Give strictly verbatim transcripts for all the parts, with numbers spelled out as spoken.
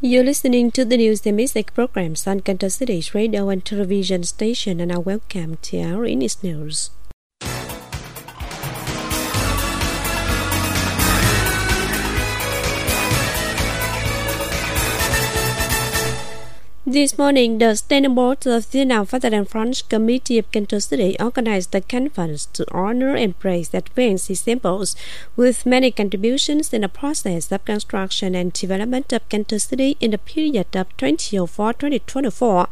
You're listening to the news and music programs on Kansas City's radio and television station, and now welcome to our English news. This morning, the Standing Board of Vietnam Fatherland French Committee of Kansas City organized the conference to honor and praise advanced examples with many contributions in the process of construction and development of Kansas City in the period of twenty oh four to twenty twenty-four.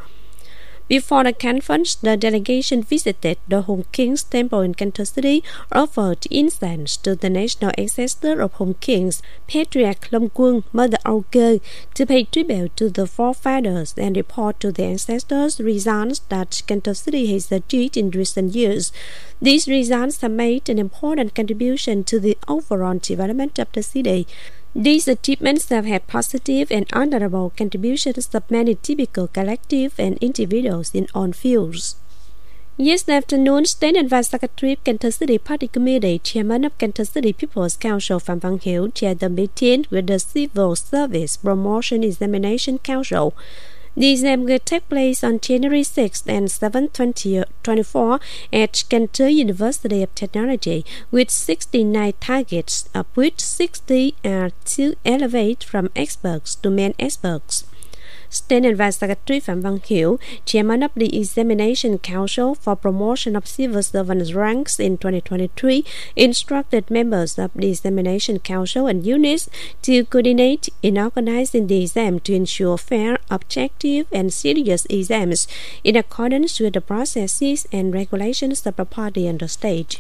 Before the conference, the delegation visited the Hùng Kings Temple in Kansas City, offered incense to the national ancestor of Hùng Kings, Patriarch Long Quân, Mother Âu Cơ, to pay tribute to the forefathers and report to the ancestors results that Kansas City has achieved in recent years. These results have made an important contribution to the overall development of the city. These achievements have had positive and honorable contributions of many typical collective and individuals in all fields. Yesterday afternoon, State Advice Secretary of Kansas City Party Committee, Chairman of Kansas City People's Council Phạm Văn Hiếu, chaired the meeting with the Civil Service Promotion Examination Council. The exam will take place on January sixth and seventh, twenty twenty-four at Kansas University of Technology, with sixty-nine targets, of which sixty are to elevate from experts to main experts. State Advice Secretary Phạm Văn Hiếu, Chairman of the Examination Council for Promotion of Civil Servants ranks in twenty twenty-three, instructed members of the Examination Council and units to coordinate in organizing the exam to ensure fair, objective, and serious exams in accordance with the processes and regulations of the party and the state.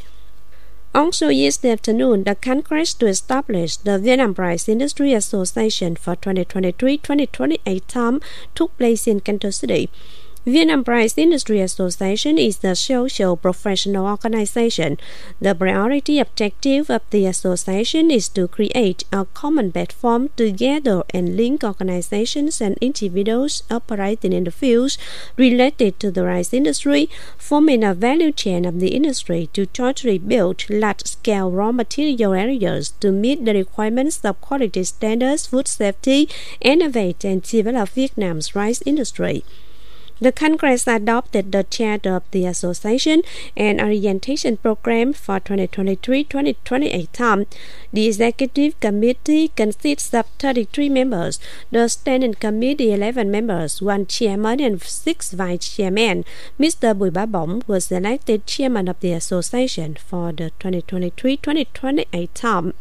Also yesterday afternoon, the Congress to establish the Vietnam Rice Industry Association for twenty twenty-three to twenty twenty-eight term took place in Kansas City. Vietnam Rice Industry Association is a social professional organization. The priority objective of the association is to create a common platform to gather and link organizations and individuals operating in the fields related to the rice industry, forming a value chain of the industry to jointly build large-scale raw material areas to meet the requirements of quality standards, food safety, innovate and develop Vietnam's rice industry. The Congress adopted the charter of the association and orientation program for twenty twenty-three to twenty twenty-eight term. The executive committee consists of thirty-three members, the standing committee eleven members, one chairman and six vice chairmen. Mister Bùi Bá Bổng was elected chairman of the association for the twenty twenty-three to twenty twenty-eight term.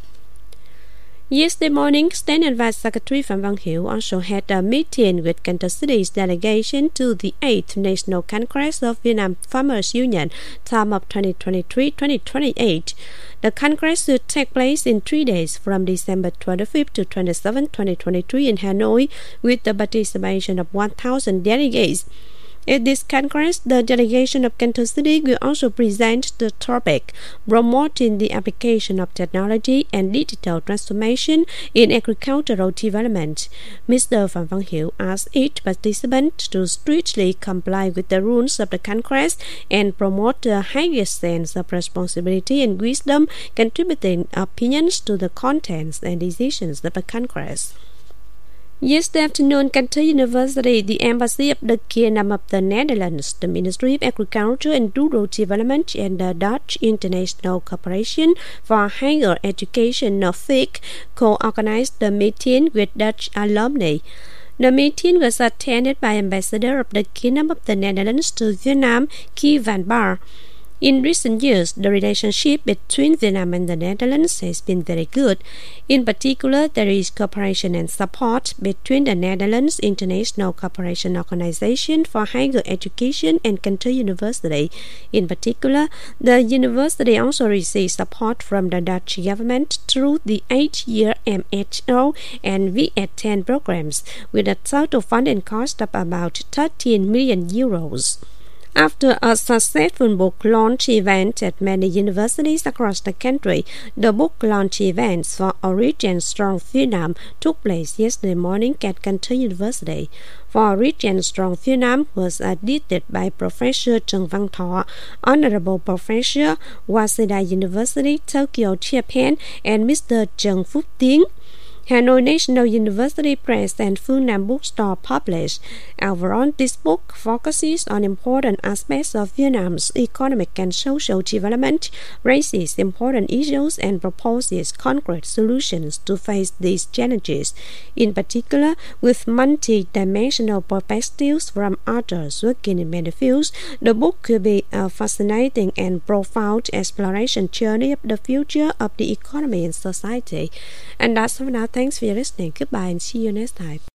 Yesterday morning, State Advice Secretary Phạm Văn Hiếu also had a meeting with Kansas City's delegation to the eighth National Congress of Vietnam Farmers Union, term of twenty twenty-three to twenty twenty-eight. The Congress will take place in three days from December twenty-fifth to twenty-seventh, twenty twenty-three in Hanoi, with the participation of one thousand delegates. At this Congress, the delegation of Kansas City will also present the topic promoting the application of technology and digital transformation in agricultural development. Mister Phạm Văn Hiếu asked each participant to strictly comply with the rules of the Congress and promote the highest sense of responsibility and wisdom, contributing opinions to the contents and decisions of the Congress. Yesterday afternoon, Kansas University, the Embassy of the Kingdom of the Netherlands, the Ministry of Agriculture and Rural Development, and the Dutch International Corporation for Higher Education, N O F I C, co-organized the meeting with Dutch alumni. The meeting was attended by Ambassador of the Kingdom of the Netherlands to Vietnam, Guy van Baar. In recent years, the relationship between Vietnam and the Netherlands has been very good. In particular, there is cooperation and support between the Netherlands International Cooperation Organization for Higher Education and Kansas University. In particular, the university also receives support from the Dutch government through the eight-year M H O and V E T ten programs, with a total funding cost of about thirteen million euros. After a successful book launch event at many universities across the country, the book launch events for Origin Strong Vietnam took place yesterday morning at Kansas University. For Origin Strong Vietnam was edited by Professor Trần Văn Thọ, Honorable Professor, Waseda University, Tokyo, Japan, and Mister Trần Phúc Tiến. Hanoi National University Press and Funan Bookstore published. Overall, this book focuses on important aspects of Vietnam's economic and social development, raises important issues, and proposes concrete solutions to face these challenges. In particular, with multi-dimensional perspectives from authors working in many fields, the book could be a fascinating and profound exploration journey of the future of the economy and society. And that's all for now. Thanks for listening. Goodbye and see you next time.